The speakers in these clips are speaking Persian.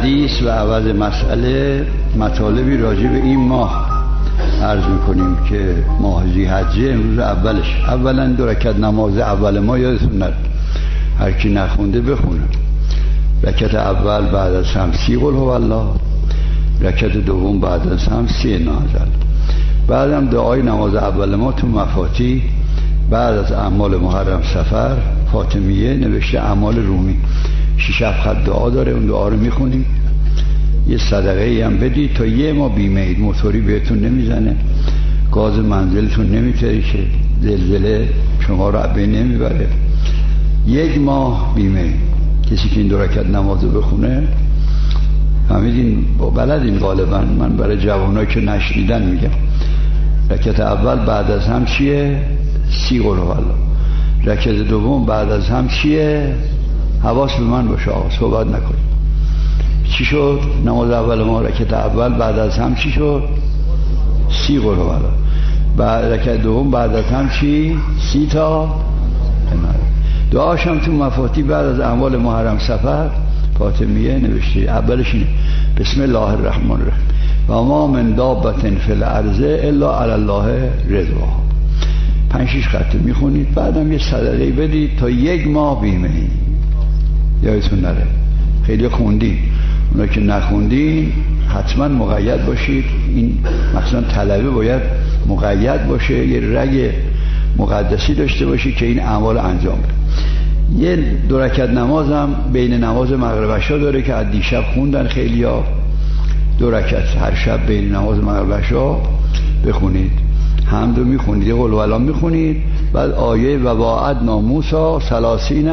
حدیث و عوض مسئله مطالبی راجع به این ماه عرض میکنیم که ماه ذی‌حجه امروز اولش. اولا 2 رکعت نماز اول ما یادتون نره، هر کی نخونده بخونه. رکعت اول بعد از هم 30 قل هو الله، رکعت دوم بعد از هم 30 نازل. بعدم دعای نماز اول ما تو مفاتیح بعد از اعمال محرم سفر فاطمیه نوشته اعمال رومی 6 خط دعا داره، اون دعا رو میخونیم. یه صدقه ای هم بدید تا 1 ماه بیمه اید، موتوری بهتون نمیزنه، گاز منزلتون نمیتریشه، زلزله شما رو عبه نمیبره. 1 ماه بیمه. کسی که این 2 رکعت نماز رو بخونه، فهمیدین بلدین غالبا، من برای جوانایی که نشنیدن میگم. رکعت اول بعد از هم چیه؟ 30 قل هو الله. رکعت دوم بعد از هم چیه؟ حواس به من باشه آقا، صحبت نکنید. چی شد؟ نماز اول ما رکعت اول بعد از هم چی شد؟ 30 قل هو الله. بعد رکعت دوم بعد از هم چی؟ 30 تا. دعاش هم تو مفاتیح بعد از اعمال محرم سفر فاطمیه نوشته اولش اینه: بسم الله الرحمن الرحیم و ما من دابة فی الارض الا علی الله رضواها. 5-6 خط میخونید، بعدم یه صدقه بدید تا 1 ماه بیمه. یادتون نره. خیلی خوندین، اونا که نخوندین حتما مقید باشید. این مثلا طلبه باید مقید باشه، یه رگ مقدسی داشته باشید که این اعمال انجام بده. یه 2 رکعت نماز هم بین نماز مغرب عشا داره که از دیشب خوندن خیلیا. 2 رکعت هر شب بین نماز مغرب عشا بخونید، حمد رو میخونید، یه قل هو الله میخونید، بعد آیه و وعدنا موسی 30.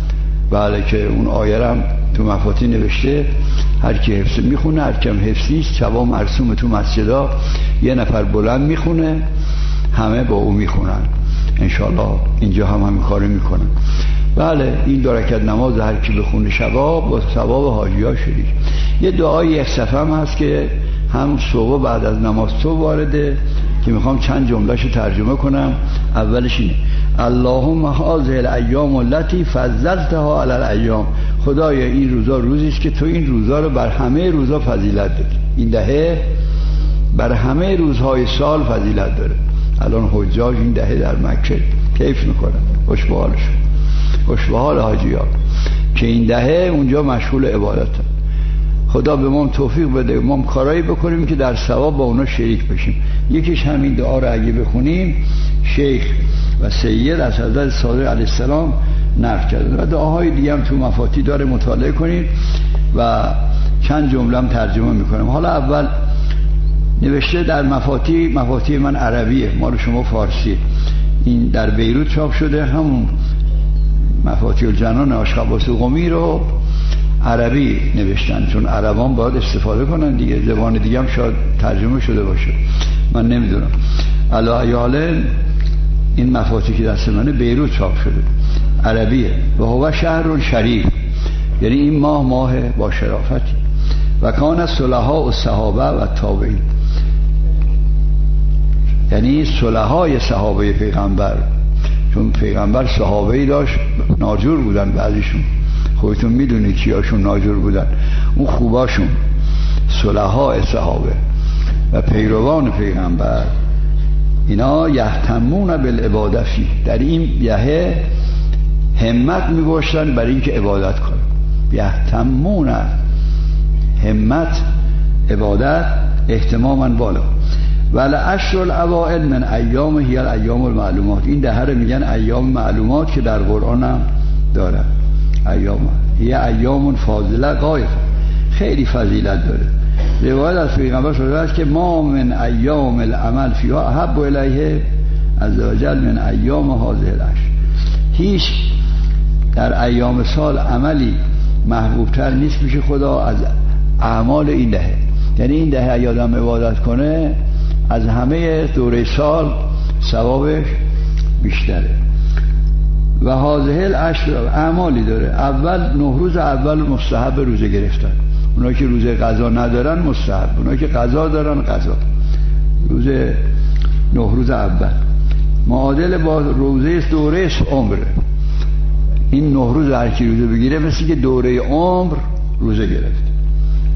بله که اون آیه هم تو مفاتیح نوشته، هر کی حفظ میخونه، هر کم حفظ نیست چوا مرسوم تو مسجدا 1 نفر بلند میخونه، همه با او میخونن انشالله. اینجا هم همین کارو میکنن. بله این 2 رکعت نماز هر کی بخونه شباب با ثواب حاجی‌ها شریک. یه دعای 1 صفحه هم هست که هم صبح بعد از نماز صبح وارده که میخوام چند جملهشو ترجمه کنم. اولش اینه: اللهم هذه الایام التي فضلتها علی الایام. خدایا این روزا روزی است که تو این روزا رو بر همه روزا فضیلت دادی. این دهه بر همه روزهای سال فضیلت داره. الان حجاج این دهه در مکه کیف میکنن، خوش به حالشون، خوش به حال حاجی‌ها که این دهه اونجا مشغول عبادتن. خدا به ما توفیق بده ما کارایی بکنیم که در ثواب با اونا شریک بشیم. یکیش همین دعا رو اگه بخونیم شیخ و سید از حضرت صادق علیه السلام نقل کرده و دعاهای دیگه هم تو مفاتیح داره، مطالعه کنید و چند جمله هم ترجمه میکنم. حالا اول نوشته در مفاتیح من عربیه، مال شما فارسی. این در بیروت چاپ شده، همون مفاتیح الجنان آشخباس قمی رو عربی نوشتن، چون عربان باید استفاده کنن دیگه، زبان دیگه هم شاید ترجمه شده باشه، من نمیدونم. علاوه این مفاتیح که دست منه بیروت چاپ شده، عربیه. و هو شهر شریف، یعنی این ماه با شرافتی. و کان صلحاء و صحابه و تابعین، یعنی صلحای صحابه پیغمبر، چون پیغمبر صحابه‌ای داشت ناجور بودن، بعضیشون خودتون میدونید کیاشون ناجور بودن، اون خوباشون صلحاء صحابه و پیروان پیغمبر، اینا یهتمون بالعبادت فی، در این یه همت می‌گذاشتن برای اینکه عبادت کنن. یهتمون، همت، عبادت، اهتماما بالا. ولی عشر الاوائل من ایام هی الایام المعلومات، این دهه رو میگن ایام معلومات که در قرآن هم داره. ایام هی ایام فاضله غایب، خیلی فضیلت داره. روایت از پیغمبر شده است که ما من ایام العمل فیها احب الیه عز وجل من ایام هذه العشر. هیچ در ایام سال عملی محبوبتر نیست میشه خدا از اعمال این دهه. یعنی این دهه اگه آدم عبادت کنه از همه دوره سال ثوابش بیشتره. و هذه العشر اعمالی داره. اول 9 روز اول مستحب روزه گرفتن، اونا که روزه قضا ندارن مستحب، اونا که قضا دارن قضا. روزه 9 روز اول معادل با روزه دوره عمره. این 9 روز هر کی روزه بگیره مثل که دوره عمر روزه گرفت.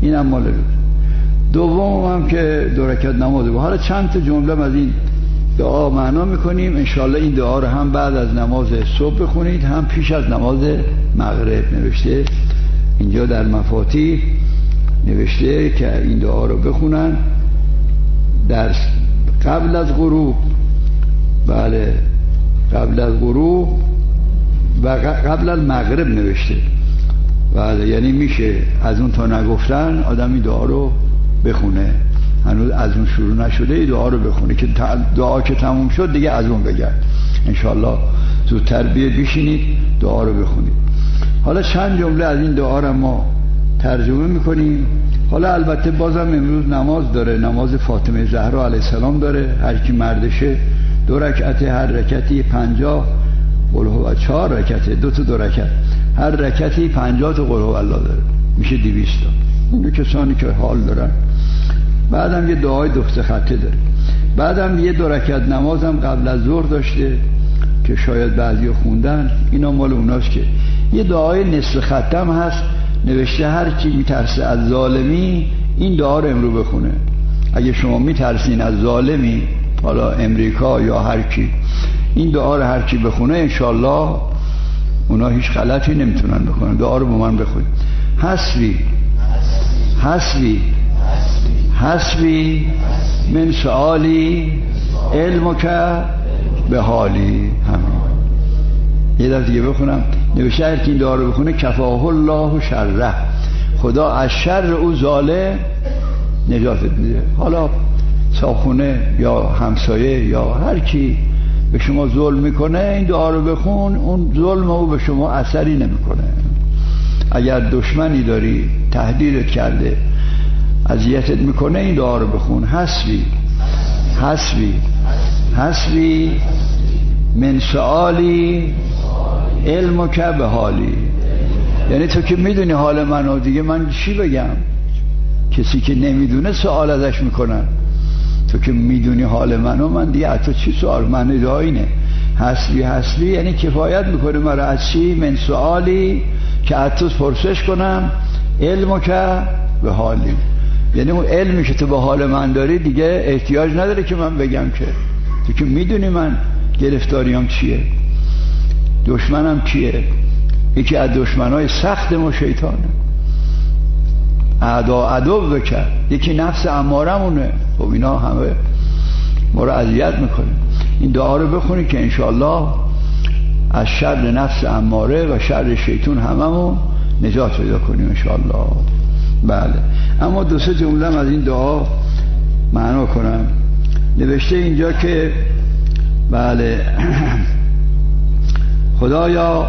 این هم مال روز. دوم هم که 2 رکعت نماز. حالا چند تا جمله از این دعا معنا میکنیم. انشاءالله این دعا رو هم بعد از نماز صبح بخونید، هم پیش از نماز مغرب. نوشته اینجا در مفاتیح نوشته که این دعا رو بخونن در قبل از غروب. بله، قبل از غروب و قبل از مغرب نوشته. بله، یعنی میشه از اون تا نگفتن آدم این دعا رو بخونه، هنوز از اون شروع نشده این دعا رو بخونه که دعا که تموم شد دیگه از اون بگرد. انشالله زودتر بیشینید دعا رو بخونید. حالا چند جمله از این دعا رو ما ترجمه میکنیم. حالا البته بازم امروز نماز داره، نماز فاطمه زهرا علیه السلام داره. هر کی مردشه 2 رکعت، هر رکعتی 50 قل هو، 4 رکعته 2 تا 2 رکعت، هر رکعتی 50 تا قل هو الله داره، میشه 200 تا. اون کسانی که حال دارن. بعدم یه دعای 2 خطه داره. بعدم یه 2 رکعت نمازم قبل از ظهر داشته که شاید بعضی خوندن، اینا مال اوناست که یه دعای نصف ختم هست نوشته هر کی میترسه از ظالمی این دعا رو امرو بخونه. اگه شما میترسین از ظالمی، حالا امریکا یا هر کی، این دعا رو هر کی بخونه انشالله اونا هیچ غلطی نمیتونن بکنن. دعا رو با من بخونید. حسبی حسبی حسبی من سؤالی علمک به حالی. همین یه دفعه دیگه بخونم. نوشته هر کی این دعا رو بخونه کفاه الله شره، خدا از شر او ظالم نجاتت میده. حالا صاحبخونه یا همسایه یا هر کی به شما ظلم میکنه این دعا رو بخون، اون ظلم او به شما اثری نمیکنه. اگر دشمنی داری تهدیدت کرده اذیتت میکنه این دعا رو بخون. حسبی حسبی حسبی من سؤالی علمک به حالی. یعنی تو که میدونی حال منو، دیگه من چی بگم؟ کسی که نمیدونه سوال ازش میکنن. تو که میدونی حال منو، من دیگه از تو چی سوال؟ من دعا اینه حسبی حسبی، یعنی کفایت میکنه مرا از چی؟ من سؤالی، که از تو پرسش کنم علمک به حالی. یعنی اون علمی که تو به حال من داری دیگه احتیاج نداره که من بگم، که تو که میدونی من گرفتاریام چیه، دشمنم کیه. یکی از دشمنای سخت ما شیطانه، عدو بکر. یکی نفس امارمونه. خب اینا همه ما رو اذیت میکنه. این دعا رو بخونی که انشاءالله از شر نفس اماره و شر شیطان هممون نجات پیدا کنیم انشاءالله. بله، اما 2-3 جمله از این دعا معنا کنم. نوشته اینجا که بله خدایا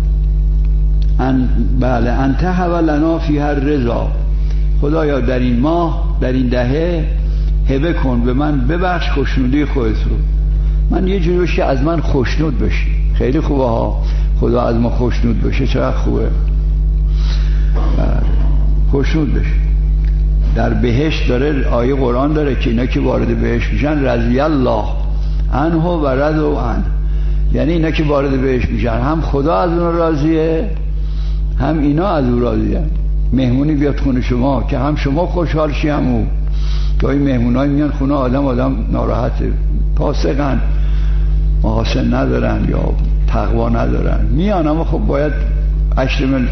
بله انت حولنا فی هر رضا، خدایا در این ماه در این دهه هبه کن به من، ببخش خوشنودی خودت رو. من یه جوری بشه از من خوشنود بشی. خیلی خوبه ها خدا از ما خوشنود بشه، چقدر خوبه. بله خوشنود بشه. در بهشت داره آیه قرآن داره که اینا که وارد بهشت میشن رضی الله عنه و رضوا عنه، یعنی اینا که وارد بهشت میشن هم خدا از اون راضیه هم اینا از اون راضیه. مهمونی بیاد خونه شما که هم شما خوشحال شی هم او. گاهی مهمونای میان خونه آدم ناراحته، فاسقن، محاسن ندارن یا تقوا ندارن، میان اما خب باید اکرم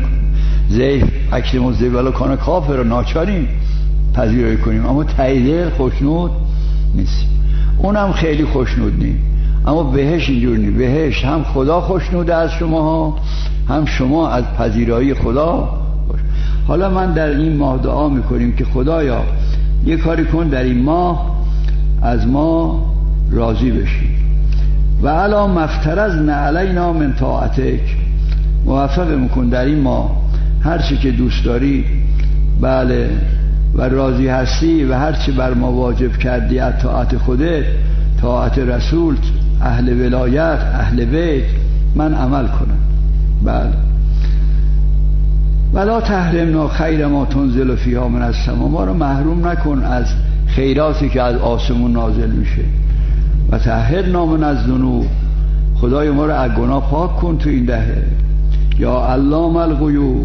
الضیف کان کافر رو ناچاریم پذیرایی کنیم، اما تایید خوشنود نیستیم. اونم خیلی خوشنود نیم. اما بهش اینجور نیم. بهش هم خدا خوشنوده از شما هم شما از پذیرایی خدا. حالا من در این ماه دعا میکنیم که خدایا یه کاری کن در این ماه از ما راضی بشی و علا مفترضنا علینا من طاعتک، موفق میکن در این ماه هر چی که دوست داری بله و راضی هستی و هر چی بر ما واجب کردی از طاعت خودت، طاعت رسول، اهل ولایت، اهل بیت، من عمل کنم. بله ولا تحرمنا خیر ما تنزل فیها من السما، ما رو محروم نکن از خیراتی که از آسمون نازل میشه. و طهرنا من الذنوب، خدای ما رو از گناه پاک کن تو این دهه. یا علام الغیوب،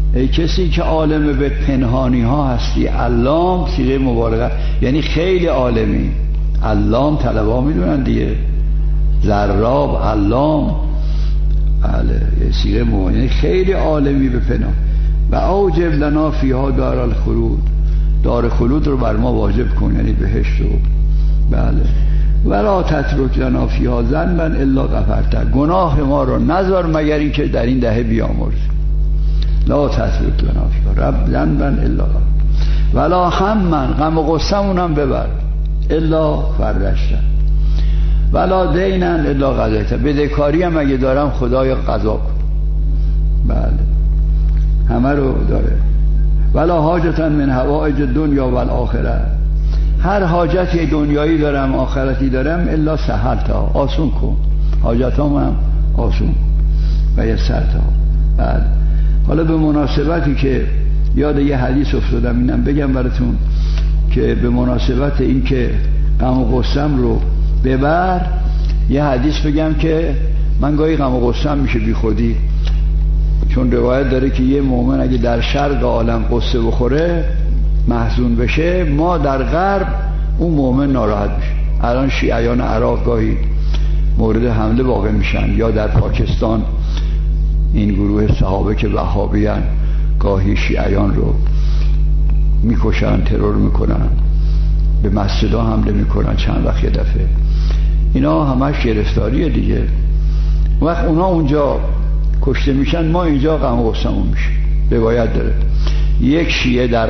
ای کسی که عالم به پنهانی ها هستی. علام صیغه مبالغه، یعنی خیلی عالمی. علام طلبا میدونن دیگه، ذراب، علام، بله، صیغه مبالغه، یعنی خیلی عالمی به پنهان. و اوجب لنا فیها دار الخلود، دار خلود رو بر ما واجب کن، یعنی بهشت رو. بله. ولا تترک لنا فیها ذنبا الا غفرته، گناه ما رو نذار مگر این که در این دهه بیامرز. لا تترک لنا فیها رب ذنبا الا غفرته ولا هما، غم و غصه‌مونم ببر، الا فرجته ولا دینا الا قضیته، بدهکاری هم اگه دارم خدایا قضا کن. بله، همه رو داره. ولا حاجتا من حوائج دنیا و الاخره، هر حاجتی دنیایی دارم آخرتی دارم الا سهلتا، آسون کن حاجتام هم آسون و یسرتا. بعد حالا به مناسبتی که یاد یه حدیث افتادم، اینم بگم براتون که به مناسبت این که غم و غصه‌م رو ببر، یه حدیث بگم که من گاهی غم و غصه‌م میشه بی خودی، چون روایت داره که یه مؤمن اگه در شرق عالم قصه بخوره محزون بشه، ما در غرب اون مؤمن ناراحت میشه. الان شیعیان عراق گاهی مورد حمله واقع میشن، یا در پاکستان این گروه صحابه که وهابیان گاهی شیعیان رو میکشن، ترور میکنن، به مسجدها حمله میکنن چند وقت یه دفعه. اینا همش گرفتاریه دیگه. وقت اونا اونجا کشته میشن، ما اینجا غم و غصه‌مون میشه. روایت داره یک شیعه در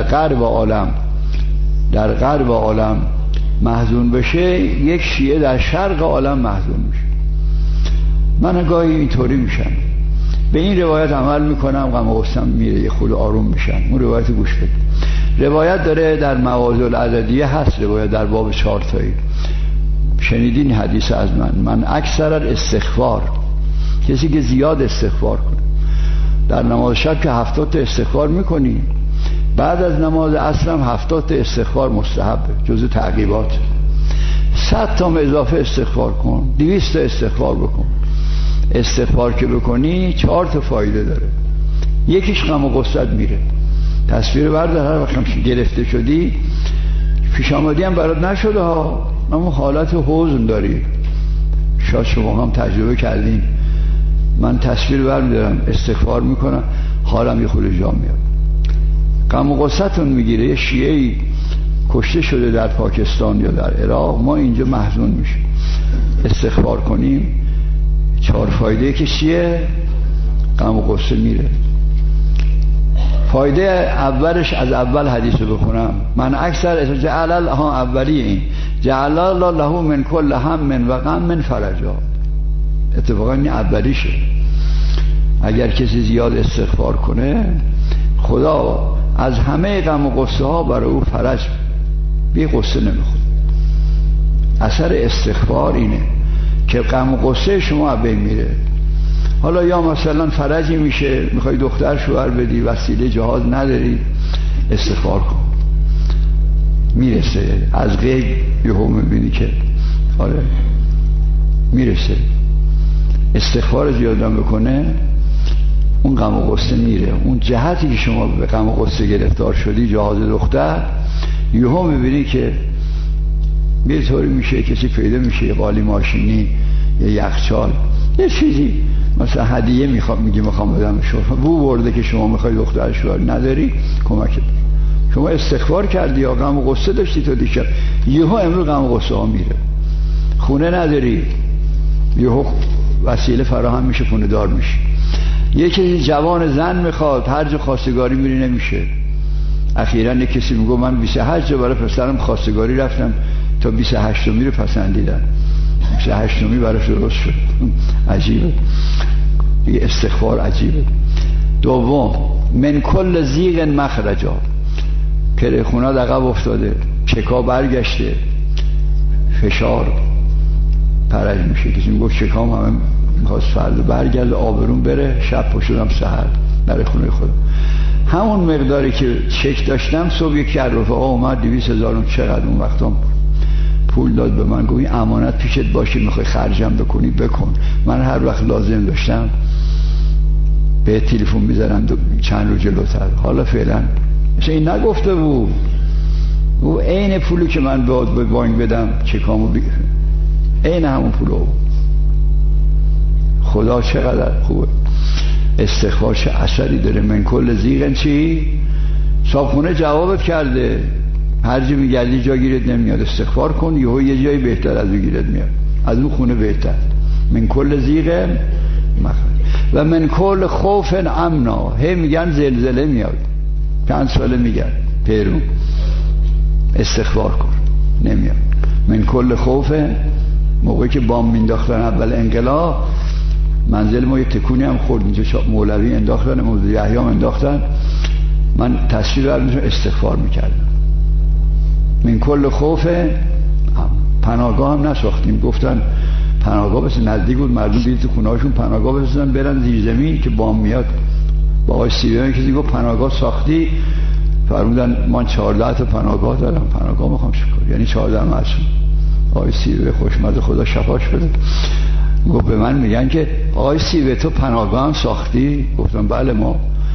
غرب عالم محزون بشه، یک شیعه در شرق عالم محزون میشه. من گاهی اینطوری میشم، به این روایت عمل میکنم، غم و غصه‌م میره، یه خود آروم میشم. اون روایت گوش بده. روایت داره در مواضع العددیه هست، روایت در باب 4 تایی. شنیدین حدیث از من اکثر استغفار، کسی که زیاد استغفار کنه. در نماز شب که 70 تا استغفار میکنی، بعد از نماز عصر هم 70 تا استغفار مستحبه، جزء تعقیبات. 100 تا اضافه استغفار کن، 200 تا استغفار بکن. استغفار که بکنی 4 تا فایده داره. یکیش غم و غصت میره. تصویر بردار، هر وقت گرفته شدی، پیش آمدی هم برات نشده ها، اما حالت حزن داری، شاید شما هم تجربه کردین. من تصویر برمیدارم، استغفار میکنم، حالم یه خورده جا میاد. غم و غصتون میگیره. یه شیعه‌ای کشته شده در پاکستان یا در عراق، ما اینجا محزون میشیم. استغفار کنیم 4 فایده که چیه؟ غم و غصه میره. فایده اولش، از اول حدیث رو بخونم. من اکثر جعل الله، اولی این جعل الله له من کل هم و غم فرجا. اتفاقا این اولیشه. اگر کسی زیاد استغفار کنه، خدا از همه غم و غصه ها برای او فرج، بی غصه نمیخواد. اثر استغفار اینه که غم و غصه شما بین میره. حالا یا مثلا فرجی میشه، میخوای دختر شوهر بدی، وسیله جهاز نداری، استغفار کن، میرسه. از غیب یهو میبینی که آره میرسه. استغفار زیادم بکنه، اون غم و غصه میره. اون جهتی که شما به غم و غصه گرفتار شدی، جهاز دختر، یهو میبینی که یه طوری میشه، کسی پیدا میشه، یه قالی ماشینی، یه یخچال، یه چیزی، مثلا هدیه میخوام بدم شما، بو برده که شما میخوای دختر شوهر نداری، کمکت. شما استغفار کردی یا غم و غصه داشتی تو دیشب، یهو امروز غم و غصه ها میره. خونه نداری، یهو وسیله فراهم میشه، خونه دار میشه. یکی جوان زن میخواد، هر جا خواستگاری میری نمیشه. اخیراً یک کسی میگه من 28 جا برای پسرم خواستگاری رفتم تا 28می رو پسندیدن. 28می براش درست شد. عجیبه دیگه، استغفار عجیبه. دوم، من کل زیغ مخرجا، کره خونه عقب افتاده، چکا برگشته، فشار پرج میشه. کسی میگه چکام همه میخواست فردا برگرده، آبرون بره، شب پا شدم سحر در خونه خودم. همون مقداری که چک داشتم، صبح یکی از رفقا اومد 200,000 چقدر اون وقتا پول داد به من، گویی امانت پیشت باشه، میخوای خرجم بکنی بکن. من هر وقت لازم داشتم به تلفن میزنن چند روز جلوتر. حالا فعلا مثل این نگفته بود او عین پولی که من به بانک بدم چکامو بگیرم، عین همون پولو. خدا چقدر خوبه، استغفار چه اثری داره. من کل زیغن چی؟ صابخونه جوابت کرده، هر جا میگردی جا گیرت نمیاد، استغفار کن یه جایی بهتر از اون گیرت میاد، از اون خونه بهتر. من کل زیغن و من کل خوف امنا. هی میگن زلزله میاد، 5 ساله میگن پیرو استغفار کن نمیاد. من کل خوف، موقعی که بام مینداختن اول انقلاب منزل ما یه تکونی هم خورد، اینجا مولوی انداختن، موضوع یحیی انداختن، من تصویر برمیشم استغفار میکردم. من کل خوف. پناهگاه هم نساختیم، گفتن پناهگاه بس نزدیک بود، مردم بیدید تو خونه هاشون پناهگاه بسازن برن زیر زمین که بام میاد. با آقای سیبه کسی گفت پناهگاه ساختی؟ فرمودن من 14 تا پناهگاه دارم. پناهگاه میخوام چیکار؟ یعنی 14 معصوم. آقای سیبه خوشمزه خدا شفاش بده گفت به من میگن که آقای سیبه تو پناهگاه هم ساختی؟ گفتم بله ما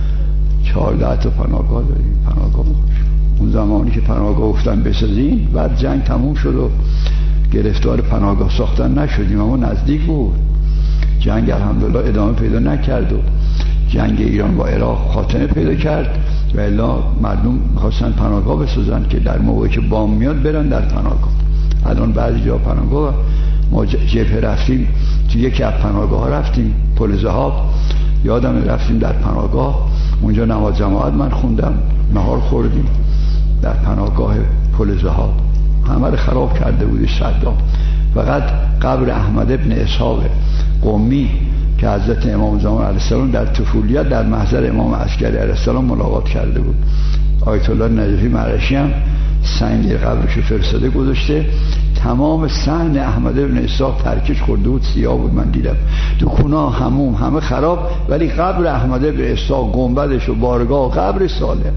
14 تا پناهگاه داریم. پناهگاه میخوام. اون زمانی که پناهگاه گفتن بسازین، بعد جنگ تموم شد و گرفتار پناهگاه ساختن نشدیم، اما نزدیک بود. جنگ الحمدلله ادامه پیدا نکرد و جنگ ایران با عراق خاتمه پیدا کرد و الا مردم می‌خواستن پناهگاه بسازن که در موقعی که بام میاد برن در پناهگاه. الان بعضی جا پناهگاه، ما جبهه رفتیم تو یکی از پناهگاه ها رفتیم پل ذهاب، یادم رفتیم در پناهگاه اونجا نماز جماعت من خوندم، نهار خوردیم در پناهگاه پل ذهاب. همه رو خراب کرده بود صدام. فقط قبر احمد ابن اسحاق قمی که حضرت امام زمان علیه السلام در طفولیت در محضر امام عسکری علیه السلام ملاقات کرده بود. آیت الله نجفی مرشی هم سنگ قبرش فرستاده گذاشته، تمام صحن احمد ابن اسحاق ترکش خورده بود، سیاه بود. من دیدم تو خونه هموم همه خراب، ولی قبر احمد ابن اسحاق گنبدش و بارگاه و قبر سالم.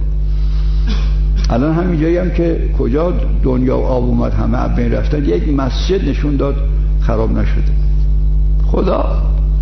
الان همین جایی هم که کجا دنیا آب اومد همه از بین رفتن، یک مسجد نشون داد خراب نشده. خدا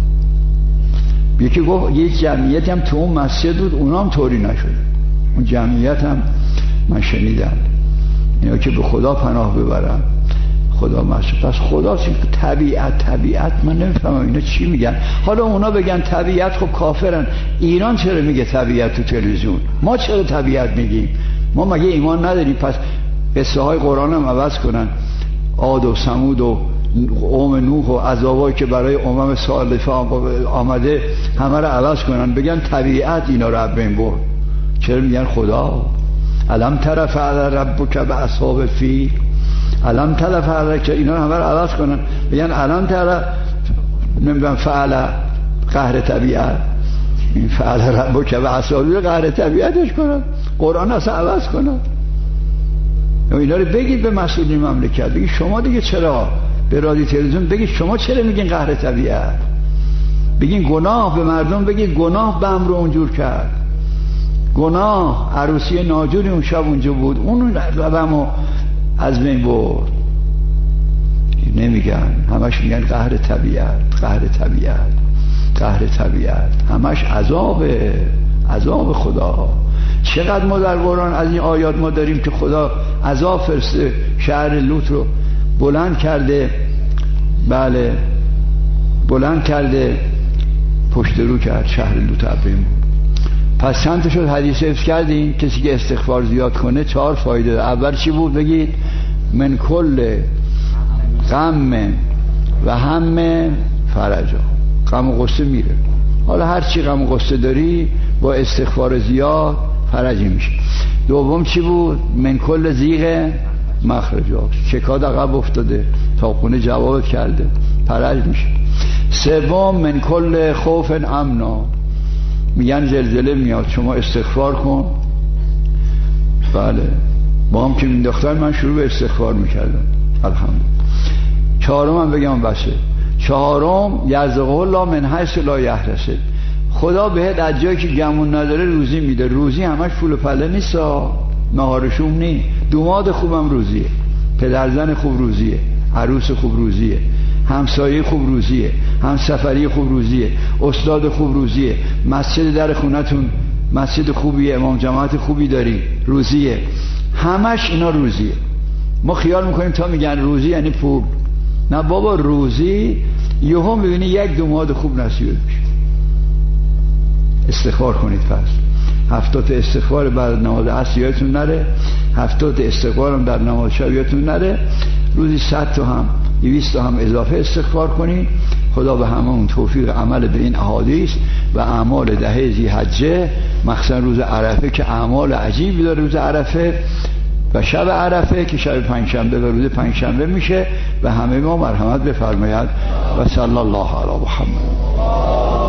یکی گفت یک جمعیت هم تو اون مسجد بود، اونا هم طوری نشده. اون جمعیت هم من شنیدم اینا که به خدا پناه ببرن خدا مسجد. پس خدا طبیعت من نمیفهمم اینا چی میگن. حالا اونا بگن طبیعت، خب کافرن. ایران چرا میگه طبیعت تو تلویزیون؟ ما چرا طبیعت میگیم؟ ما مگه ایمان نداریم؟ پس قصه های قرآن هم عوض کنن، عاد و ثمود و قوم نوح و عذابایی که برای امم سالفه آمده همه رو عوض کنن، بگن طبیعت اینا رو از بین برد. چرا میگن خدا؟ الم تر فعل ربک باصحاب الفیل، الم تر فعل، که اینا همه رو عوض کنن بگن الم تر نمیدونم فعل قهر طبیعت، این فعل ربک باصحاب الفیل قهر طبیعتش کنن، قرآن اصلا عوض کنن. اینا رو بگید به مسئولین مملکت، بگید شما دیگه چرا به رادیو تلویزیون بگید شما چرا میگین قهر طبیعت؟ بگین گناه، به مردم بگید گناه به امر اونجور کرد، گناه عروسی ناجوری اون شب اونجا بود، اون ربمو از بین برد. نمیگن، همش میگن قهر طبیعت، قهر طبیعت، قهر طبیعت، همش عذاب خدا. چقدر ما در قرآن از این آیات ما داریم که خدا عذاب فرسته، شهر لوط رو بلند کرده، بله بلند کرده، پشت رو کرد، شهر لوط ابریم. پس چند تا شد حدیث حفظ کردیم؟ کسی که استغفار زیاد کنه 4 فایده. اول چی بود بگید؟ من کل غم و هم فرجا. غم و غصه میره. حالا هر چی غم و غصه داری با استغفار زیاد فرجی میشه. دوم چی بود؟ من کل زیغ مخرجا. شکاد عقب افتاده تا خونه جواب کرده، فرج میشه. سوم من کل خوف امنا. میگن زلزله میاد، شما استغفار کن. بله با هم که مینداختن من شروع به استغفار میکردم الحمدلله. چهارم هم بگم بسه. چهارم یرزقه الله من حیث لا یحتسب. خدا بهت از جایی که گمون نداره روزی میده. روزی همش پول و پله نیست، نهارشوم نی. دوماد خوبم روزیه، پدرزن خوب روزیه، عروس خوب روزیه، همسایه خوب روزیه. همسفری خوب روزیه، استاد خوب روزیه، مسجد در خونتون مسجد خوبیه، امام جماعت خوبی داری روزیه. همش اینا روزیه. ما خیال میکنیم تا میگن روزی یعنی پول. نه بابا، روزی یهو میبینی 1-2 ماه خوب نصیب میشه. استغفار کنید. پس 70 استغفار بعد نماز عصر یادتون نره، 70 استغفار هم در نماز شب یادتون نره، روزی 100 تا هم 200 تا هم اضافه استغفار کنید. خدا به همون توفیق عمل به این احادیث و اعمال دهه ذی‌حجه، مخصوصا روز عرفه که اعمال عجیبی داره روز عرفه و شب عرفه که شب پنجشنبه و روز پنجشنبه میشه و همه ما مرحمت بفرماید و صلی الله علی محمد.